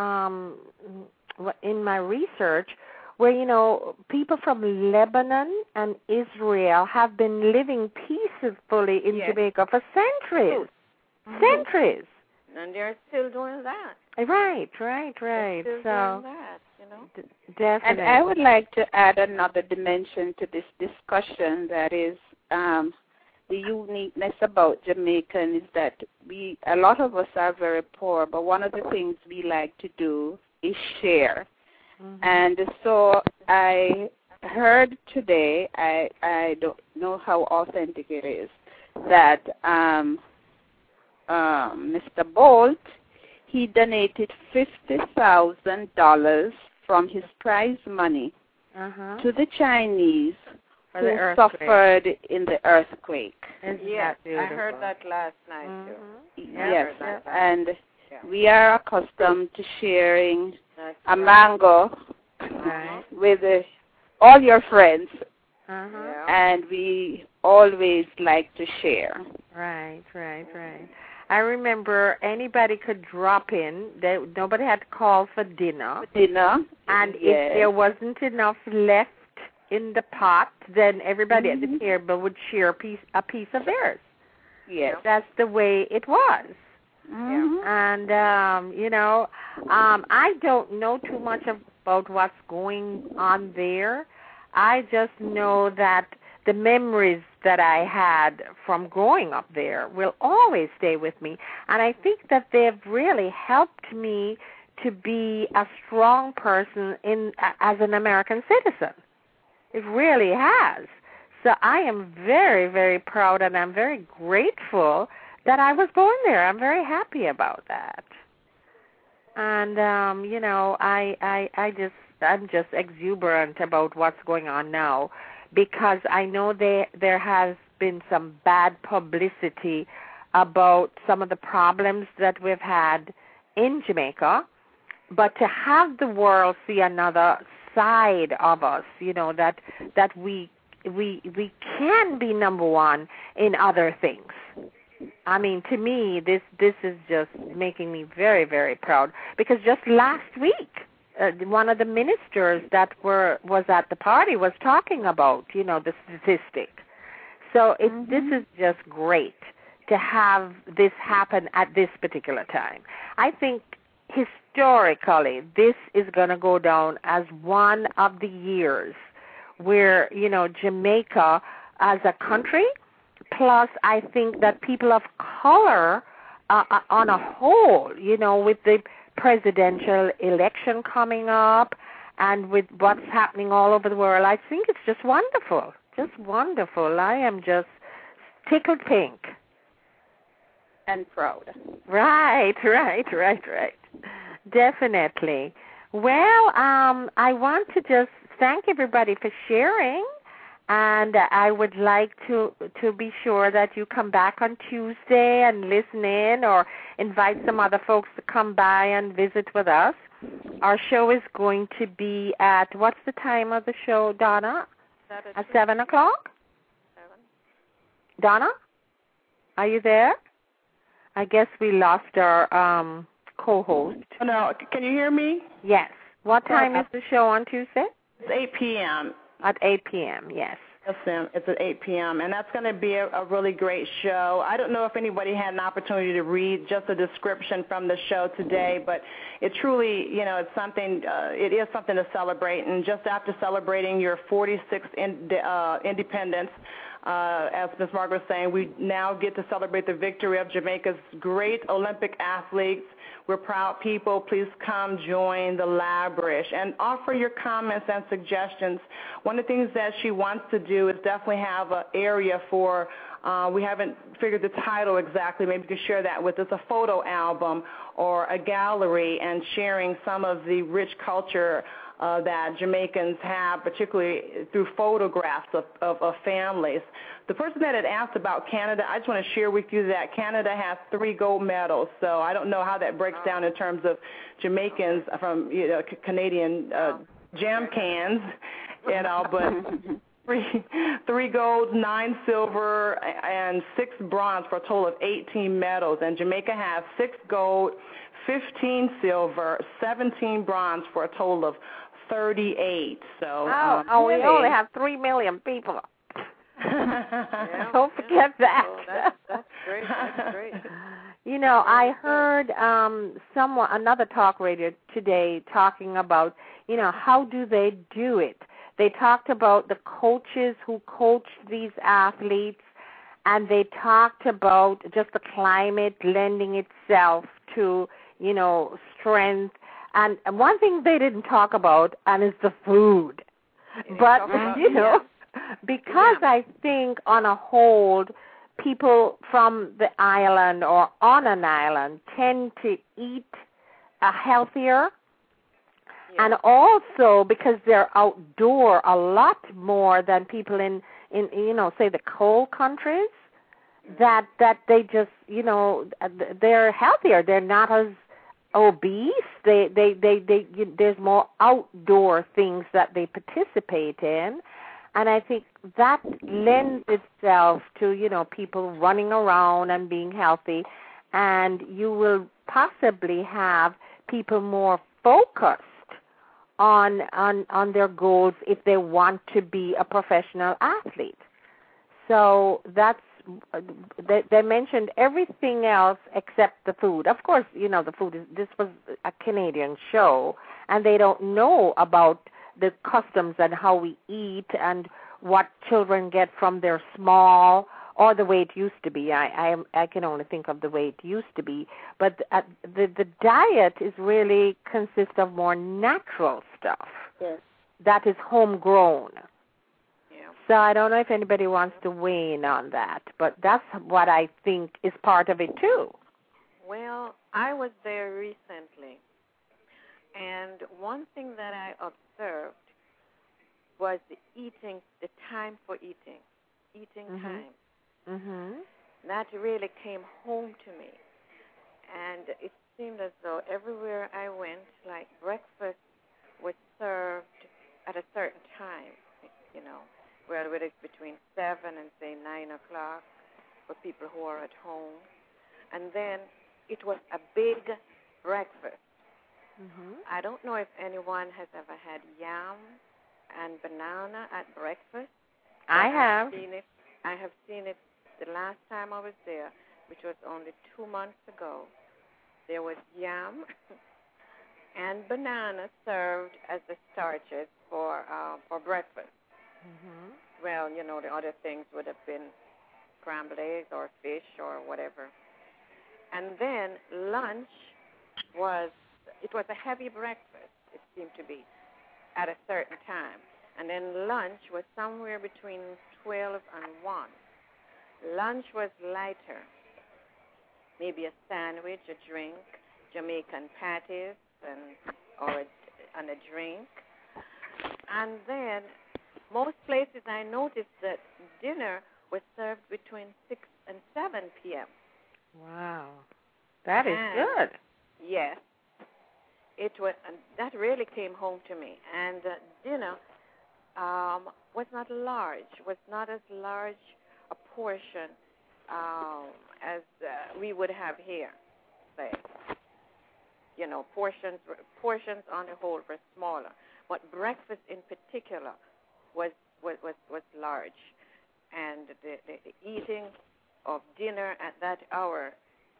[SPEAKER 2] in my research where, people from Lebanon and Israel have been living peacefully in Jamaica for centuries. Centuries.
[SPEAKER 1] And they're still doing that.
[SPEAKER 2] Right.
[SPEAKER 1] They're still doing that,
[SPEAKER 2] Definitely.
[SPEAKER 7] And I would like to add another dimension to this discussion, that is the uniqueness about Jamaican is that a lot of us are very poor, but one of the things we like to do is share. And so I heard today, I don't know how authentic it is, that Mr. Bolt, he donated $50,000 from his prize money to the Chinese who suffered in the earthquake.
[SPEAKER 1] Yes, I heard that last night too.
[SPEAKER 7] Yes, and we are accustomed to sharing a mango with all your friends, and we always like to share.
[SPEAKER 2] Right. I remember anybody could drop in. Nobody had to call for dinner. And if there wasn't enough left in the pot, then everybody at the table would share a piece of theirs.
[SPEAKER 7] Yes.
[SPEAKER 2] That's the way it was. And, I don't know too much about what's going on there. I just know that the memories that I had from growing up there will always stay with me. And I think that they've really helped me to be a strong person as an American citizen. It really has. So I am very, very proud, and I'm very grateful that I was born there. I'm very happy about that. And, I'm just exuberant about what's going on now, because I know there has been some bad publicity about some of the problems that we've had in Jamaica, but to have the world see another side of us, that we can be number one in other things. I mean, to me, this is just making me very, very proud, because just last week, one of the ministers that was at the party was talking about, the statistic. So this is just great to have this happen at this particular time. I think historically this is going to go down as one of the years where, Jamaica as a country, plus I think that people of color on a whole, with the presidential election coming up and with what's happening all over the world, I think it's just wonderful. Just wonderful. I am just tickled pink.
[SPEAKER 7] And proud.
[SPEAKER 2] Right. Definitely. Well, I want to just thank everybody for sharing, and I would like to be sure that you come back on Tuesday and listen in, or invite some other folks to come by and visit with us. Our show is going to be at, what's the time of the show, Donna? At 7 o'clock? 7. Donna? Are you there? I guess we lost our co-host.
[SPEAKER 3] No, can you hear me?
[SPEAKER 2] Yes. What time is the show on Tuesday?
[SPEAKER 3] It's 8 p.m.
[SPEAKER 2] At 8 p.m., yes.
[SPEAKER 3] Yes, ma'am. It's at 8 p.m., and that's going to be a really great show. I don't know if anybody had an opportunity to read just a description from the show today, but it truly, it's something, it is something to celebrate. And just after celebrating your 46th independence, as Ms. Margaret was saying, we now get to celebrate the victory of Jamaica's great Olympic athletes. We're proud people. Please come join the Labrish and offer your comments and suggestions. One of the things that she wants to do is definitely have an area for, we haven't figured the title exactly, maybe you can share that with us, a photo album or a gallery, and sharing some of the rich culture that Jamaicans have, particularly through photographs of families. The person that had asked about Canada, I just want to share with you that Canada has 3 gold medals, so I don't know how that breaks down in terms of Jamaicans from Canadian jam cans, but 3 gold, 9 silver, and 6 bronze for a total of 18 medals. And Jamaica has 6 gold, 15 silver, 17 bronze for a total of 38. So
[SPEAKER 2] we only have 3 million people. Don't forget that.
[SPEAKER 1] Oh, that's great. That's great.
[SPEAKER 2] I heard another talk radio today talking about, how do they do it? They talked about the coaches who coach these athletes, and they talked about just the climate lending itself to, strength. And one thing they didn't talk about, and is the food. But, because I think on a whole, people from the island or on an island tend to eat healthier.
[SPEAKER 1] Yeah.
[SPEAKER 2] And also because they're outdoor a lot more than people in say the cold countries, that they just, they're healthier. They're not as obese. There's more outdoor things that they participate in. And I think that lends itself to, people running around and being healthy. And you will possibly have people more focused on their goals if they want to be a professional athlete. So that's, they mentioned everything else except the food. Of course, the food this was a Canadian show, and they don't know about the customs and how we eat and what children get from their small or the way it used to be. I can only think of the way it used to be. But the diet is really consists of more natural stuff.
[SPEAKER 5] Yes.
[SPEAKER 2] That is homegrown.
[SPEAKER 1] Yeah.
[SPEAKER 2] So I don't know if anybody wants to weigh in on that, but that's what I think is part of it too.
[SPEAKER 1] Well, I was there recently, and one thing that I observed was the time for eating time.
[SPEAKER 2] Mhm.
[SPEAKER 1] That really came home to me, and it seemed as though everywhere I went, like breakfast was served at a certain time, whether it's between 7 and say 9 o'clock for people who are at home, and then it was a big breakfast.
[SPEAKER 2] Mhm.
[SPEAKER 1] I don't know if anyone has ever had yam and banana at breakfast.
[SPEAKER 2] I have.
[SPEAKER 1] I have seen it the last time I was there, which was only 2 months ago. There was yam and banana served as the starches for breakfast.
[SPEAKER 2] Mhm.
[SPEAKER 1] Well, the other things would have been scrambled eggs or fish or whatever. And then lunch was a heavy breakfast, it seemed to be, at a certain time. And then lunch was somewhere between 12 and 1. Lunch was lighter, maybe a sandwich, a drink, Jamaican patties, and a drink. And then most places I noticed that dinner was served between 6 and 7 p.m.
[SPEAKER 2] Wow. That is good.
[SPEAKER 1] Yes. It was, and that really came home to me. And dinner was not as large a portion as we would have here, say. Portions on the whole were smaller. But breakfast in particular was large. And the eating of dinner at that hour,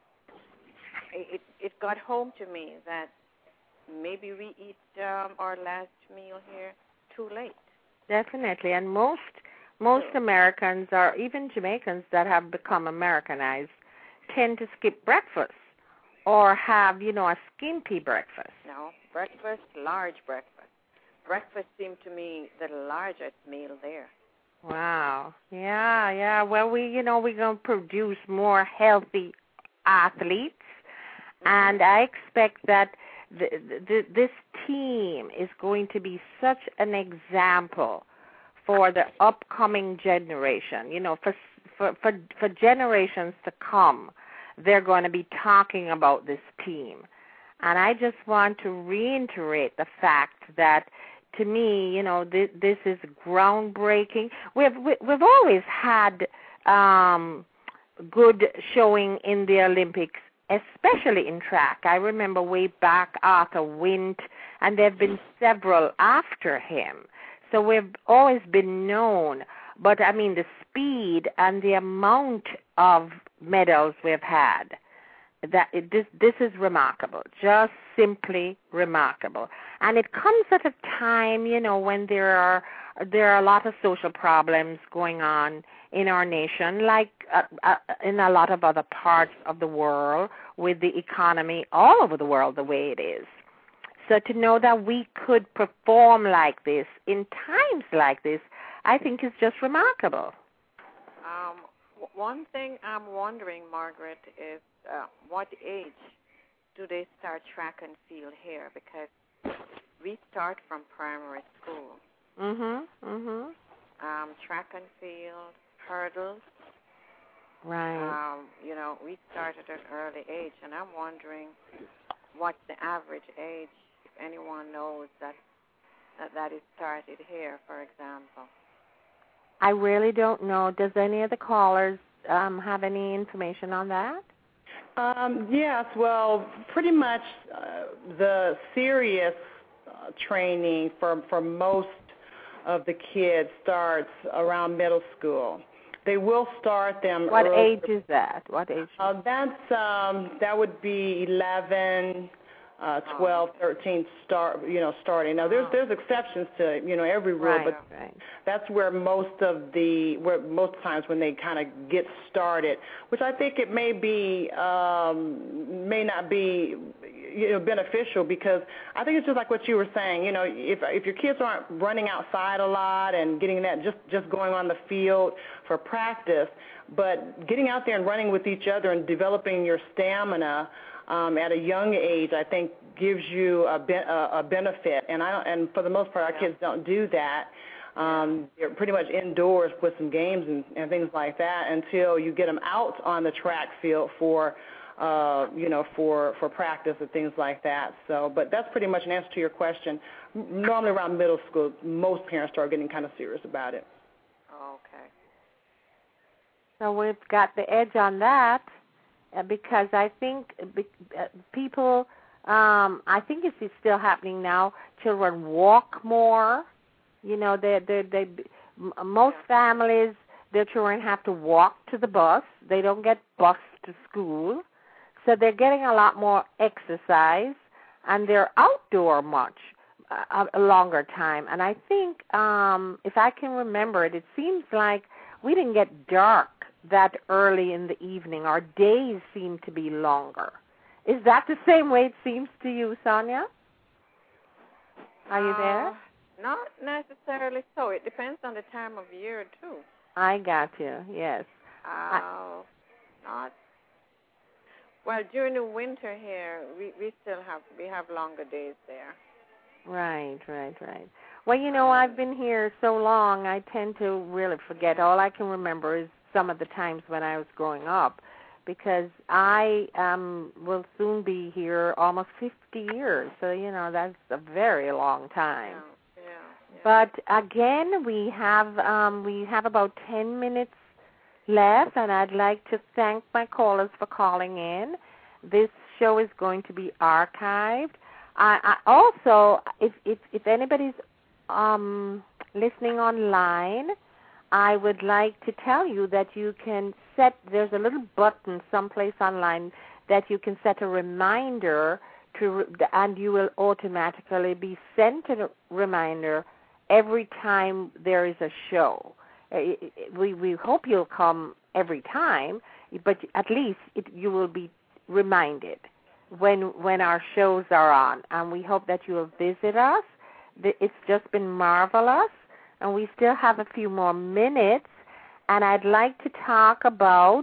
[SPEAKER 1] it got home to me that maybe we eat our last meal here too late.
[SPEAKER 2] Definitely, and most Americans, or even Jamaicans that have become Americanized, tend to skip breakfast or have, a skimpy breakfast.
[SPEAKER 1] No, breakfast, large breakfast. Breakfast seemed to me the largest meal there.
[SPEAKER 2] Wow. Yeah. Well, we're going to produce more healthy athletes, and I expect that this team is going to be such an example for the upcoming generation. For generations to come, they're going to be talking about this team. And I just want to reiterate the fact that, to me, this is groundbreaking. We've always had good showing in the Olympics, especially in track. I remember way back Arthur Wint, and there have been several after him. So we've always been known. But, I mean, the speed and the amount of medals we've had, this is remarkable, just simply remarkable. And it comes at a time, when there are a lot of social problems going on in our nation, like in a lot of other parts of the world, with the economy all over the world the way it is. So to know that we could perform like this in times like this, I think is just remarkable.
[SPEAKER 1] One thing I'm wondering, Margaret, is what age do they start track and field here? Because we start from primary school. Track and field, hurdles.
[SPEAKER 2] Right.
[SPEAKER 1] We start at an early age, and I'm wondering what's the average age, if anyone knows that is started here, for example.
[SPEAKER 2] I really don't know. Does any of the callers have any information on that?
[SPEAKER 3] Yes, well, pretty much the serious training for most of the kids starts around middle school. They will start them
[SPEAKER 2] What
[SPEAKER 3] early.
[SPEAKER 2] age is that? What age?
[SPEAKER 3] That would be 11, 12, 13 starting. Now there's exceptions to every rule,
[SPEAKER 2] Right,
[SPEAKER 3] but
[SPEAKER 2] right.
[SPEAKER 3] that's where most times when they kind of get started, which I think it may not be beneficial, because I think it's just like what you were saying. If your kids aren't running outside a lot and getting that just going on the field for practice, but getting out there and running with each other and developing your stamina at a young age, I think gives you a benefit. And for the most part, our kids don't do that. They're pretty much indoors with some games and things like that until you get them out on the track field for practice and things like that. So, but that's pretty much an answer to your question. Normally around middle school, most parents start getting kind of serious about it.
[SPEAKER 1] Okay.
[SPEAKER 2] So we've got the edge on that, because I think people, I think it's still happening now. Children walk more. Most families, their children have to walk to the bus. They don't get bused to school. So they're getting a lot more exercise, and they're outdoor much, a longer time. And I think, if I can remember it, it seems like we didn't get dark that early in the evening. Our days seem to be longer. Is that the same way it seems to you, Sonia? Are you there?
[SPEAKER 1] Not necessarily so. It depends on the time of year, too.
[SPEAKER 2] I got you, yes.
[SPEAKER 1] Well, during the winter here, we have longer days there.
[SPEAKER 2] Right. Well, I've been here so long, I tend to really forget. All I can remember is some of the times when I was growing up, because I will soon be here almost 50 years. So, that's a very long time. Yeah. But again, we have about 10 minutes left, and I'd like to thank my callers for calling in. This show is going to be archived. I also, if anybody's listening online, I would like to tell you that you can there's a little button someplace online that you can set a reminder and you will automatically be sent a reminder every time there is a show. We hope you'll come every time, but at least you will be reminded when our shows are on. And we hope that you will visit us. It's just been marvelous, and we still have a few more minutes. And I'd like to talk about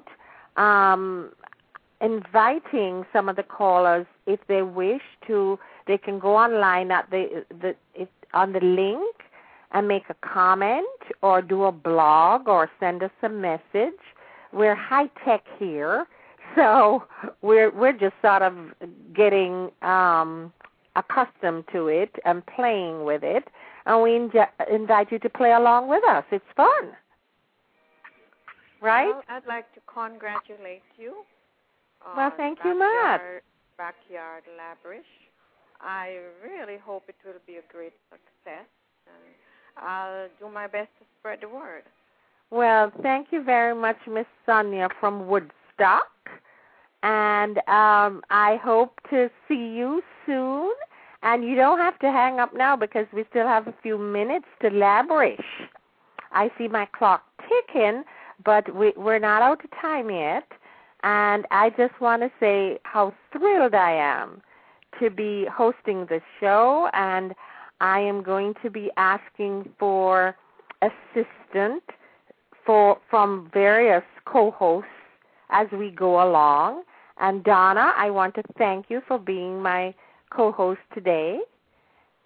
[SPEAKER 2] inviting some of the callers, if they wish to. They can go online at on the link and make a comment or do a blog or send us a message. We're high tech here, so we're just sort of getting accustomed to it and playing with it, and we invite you to play along with us. It's fun, right?
[SPEAKER 1] Well, I'd like to congratulate you.
[SPEAKER 2] Well, thank you much.
[SPEAKER 1] Backyard Labrish. I really hope it will be a great success, and I'll do my best to spread the word.
[SPEAKER 2] Well, thank you very much, Miss Sonia from Woodstock, and I hope to see you soon. And you don't have to hang up now because we still have a few minutes to Labrish. I see my clock ticking, but we're not out of time yet. And I just want to say how thrilled I am to be hosting this show, and I am going to be asking for assistance from various co-hosts as we go along. And Donna, I want to thank you for being my co-host today.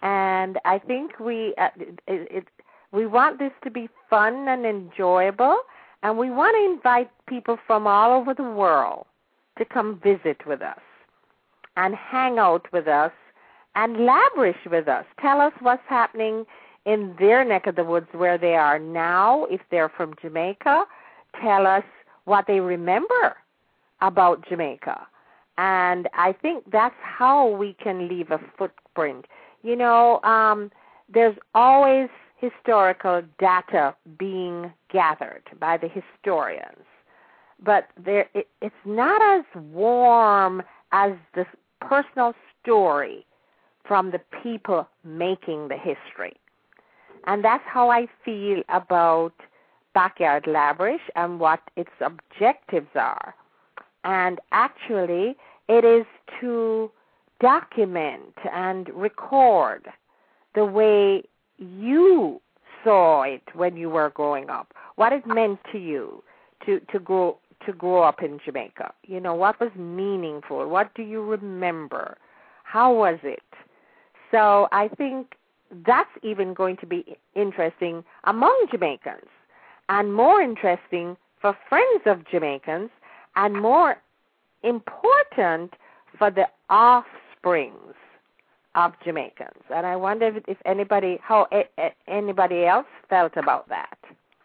[SPEAKER 2] And I think we want this to be fun and enjoyable, and we want to invite people from all over the world to come visit with us and hang out with us and labrish with us. Tell us what's happening in their neck of the woods where they are now, if they're from Jamaica. Tell us what they remember about Jamaica. And I think that's how we can leave a footprint. You know, there's always historical data being gathered by the historians, but it's not as warm as the personal story from the people making the history. And that's how I feel about Backyard Labrish and what its objectives are. And actually, it is to document and record the way you saw it when you were growing up, what it meant to you to grow up in Jamaica. You know, what was meaningful? What do you remember? How was it? So I think that's even going to be interesting among Jamaicans, and more interesting for friends of Jamaicans, and more important for the offsprings of Jamaicans. And I wonder if anybody else felt about that.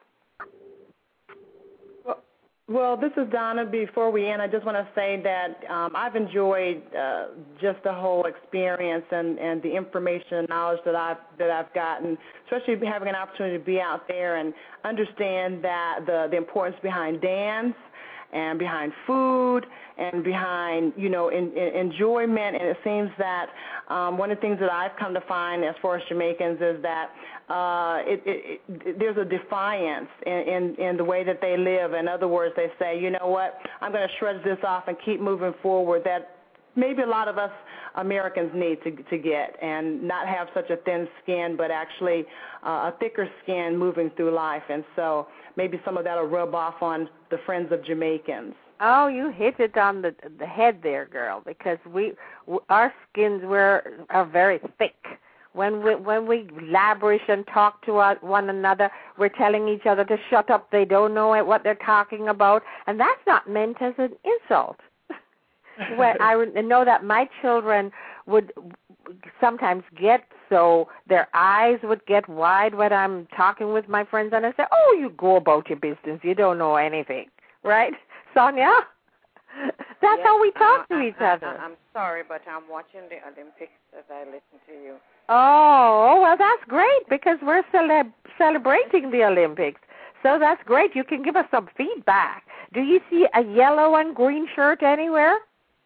[SPEAKER 3] Well, this is Donna. Before we end, I just want to say that I've enjoyed just the whole experience and the information and knowledge that I've gotten, especially having an opportunity to be out there and understand that the importance behind dance and behind food and behind, you know, enjoyment. And it seems that one of the things that I've come to find as far as Jamaicans is that there's a defiance in the way that they live. In other words, they say, you know what, I'm going to shred this off and keep moving forward. That maybe a lot of us Americans need to get, and not have such a thin skin, but actually a thicker skin moving through life. And so maybe some of that will rub off on the friends of Jamaicans.
[SPEAKER 2] Oh, you hit it on the head there, girl, because our skins are very thick. When we labrish and talk to one another, we're telling each other to shut up. They don't know what they're talking about, and that's not meant as an insult. Well, I know that my children would sometimes get so their eyes would get wide when I'm talking with my friends, and I say, oh, you go about your business. You don't know anything. Right, Sonia? That's how we talk to each other.
[SPEAKER 1] I'm sorry, but I'm watching the Olympics as I listen to you.
[SPEAKER 2] Oh, well, that's great because we're celebrating the Olympics. So that's great. You can give us some feedback. Do you see a yellow and green shirt anywhere?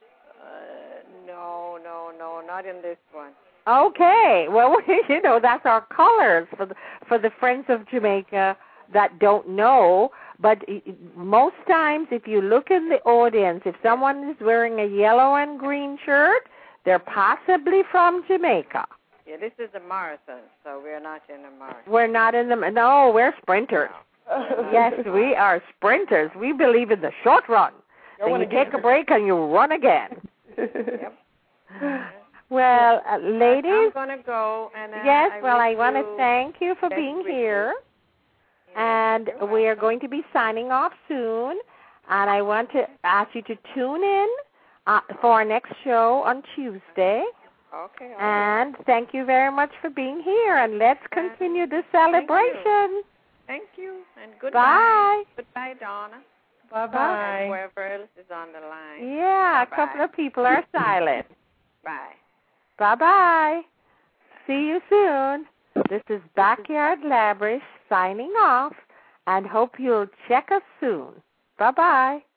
[SPEAKER 1] No, not in this one.
[SPEAKER 2] Okay. Well, you know, that's our colors for the friends of Jamaica that don't know. But most times, if you look in the audience, if someone is wearing a yellow and green shirt, they're possibly from Jamaica.
[SPEAKER 1] Yeah, this is a marathon, so we're not in a marathon.
[SPEAKER 2] We're not in no, we're sprinters. No. Yes, we are sprinters. We believe in the short run. Then you take a break and you run again.
[SPEAKER 1] Yep.
[SPEAKER 2] Well, ladies.
[SPEAKER 1] I'm going to go. And,
[SPEAKER 2] yes, I want to thank you for being here. And we are going to be signing off soon. And I want to ask you to tune in for our next show on Tuesday.
[SPEAKER 1] Okay.
[SPEAKER 2] And thank you very much for being here. And let's continue the celebration.
[SPEAKER 1] Thank you. And goodbye.
[SPEAKER 2] Bye.
[SPEAKER 1] Goodbye, Donna.
[SPEAKER 3] Bye-bye.
[SPEAKER 1] And whoever else is on the line.
[SPEAKER 2] Yeah,
[SPEAKER 1] Bye-bye.
[SPEAKER 2] A couple of people are silent.
[SPEAKER 1] Bye.
[SPEAKER 2] Bye-bye. See you soon. This is Backyard Labrish signing off, and hope you'll check us soon. Bye-bye.